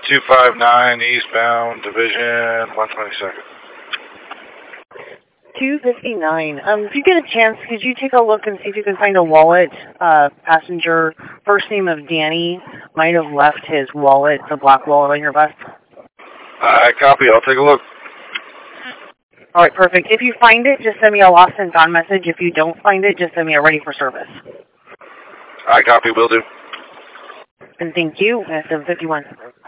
259 eastbound, Division 122nd. 259. If you get a chance, could you take a look and see if you can find a wallet? Passenger, first name of Danny, might have left his wallet, the black wallet on your bus. Copy. I'll take a look. All right, perfect. If you find it, just send me a lost and found message. If you don't find it, just send me a ready for service. Copy. Will do. And thank you. 751.